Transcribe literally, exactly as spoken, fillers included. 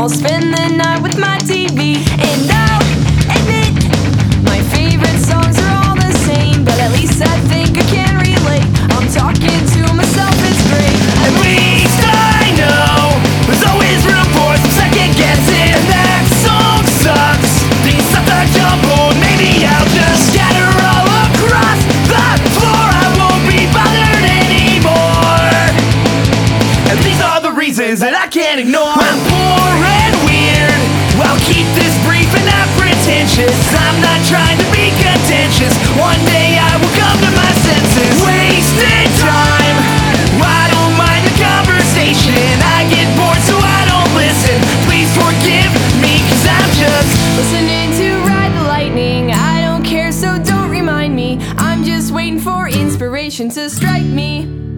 I'll spend the night with my T V. And I'll admit, my favorite songs are all the same, but at least I think I can relate. I'm talking to myself, it's great. At least I know there's always room for some second guessing. And that song sucks, these stuff are jumbled. Maybe I'll just scatter all across the floor. I won't be bothered anymore. And these are the reasons that I can't ignore. I'm poor and weird, I'll keep this brief and not pretentious. I'm not trying to be contentious. One day I will come to my senses. Wasted time, I don't mind the conversation. I get bored so I don't listen. Please forgive me, cause I'm just Listening to Ride the Lightning, I don't care, so don't remind me. I'm just waiting for inspiration to strike me.